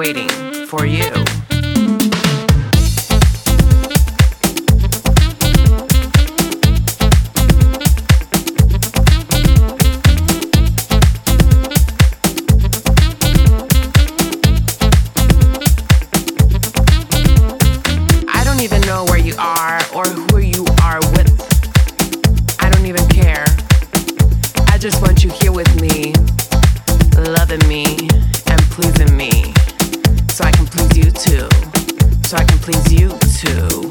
waiting for you. I don't even know where you are or who you are with. I don't even care. I just want you here with me, loving me and pleasing me, so I can please you too, so I can please you too.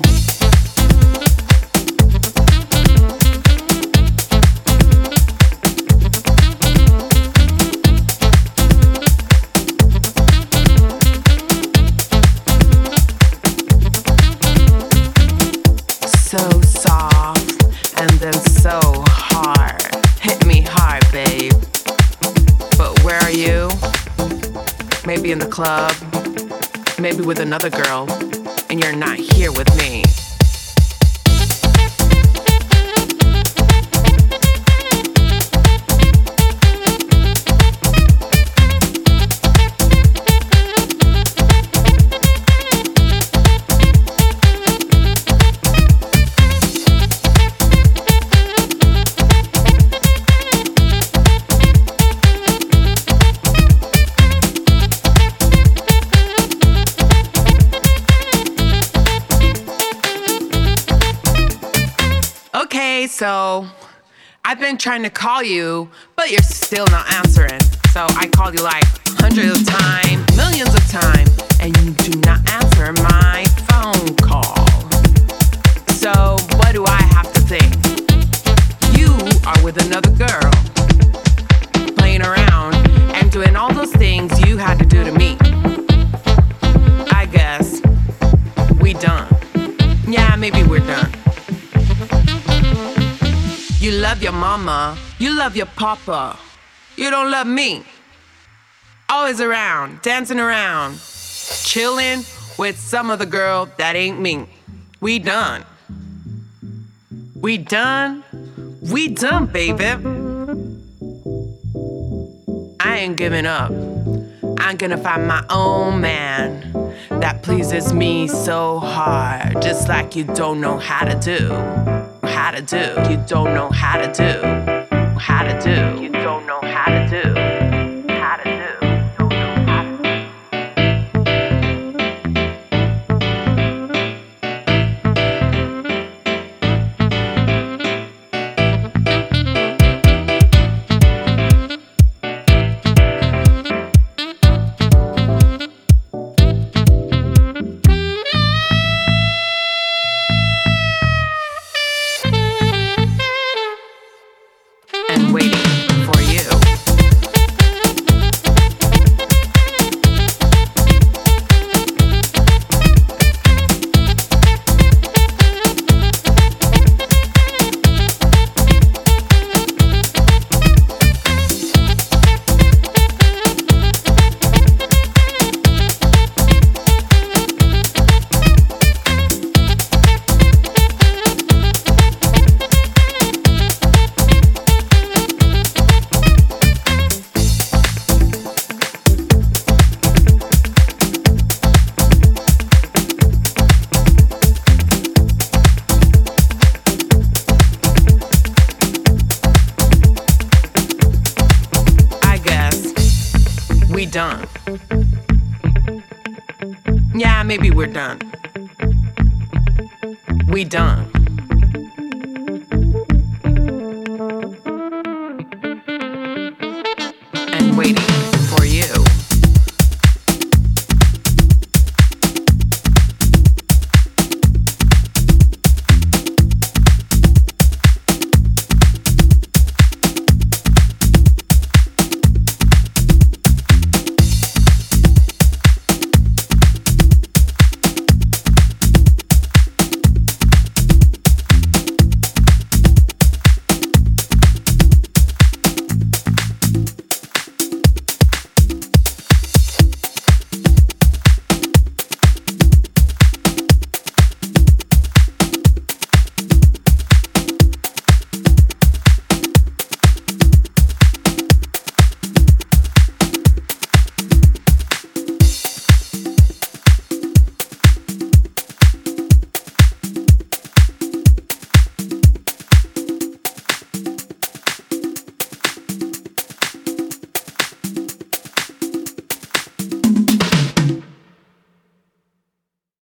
So soft and then so hard. Hit me hard, babe. But where are you? Maybe in the club, maybe with another girl, and you're not here with me. Okay, so I've been trying to call you, but you're still not answering. So I called you like hundreds of times, millions of times, and you do not answer my phone call. So what do I have to think? You are with another girl, playing around and doing all those things you had to do to me. I guess we done. Yeah, maybe we're done. You love your mama, you love your papa. You don't love me. Always around, dancing around, chilling with some other girl that ain't me. We done. We done. We done, baby. I ain't giving up. I'm gonna find my own man that pleases me so hard, just like you don't know how to do. How to do. You don't know how to do. How to do. You don't know how to do. How to do. Don't know how to do. And waiting for you. We done. Yeah, maybe we're done. We done.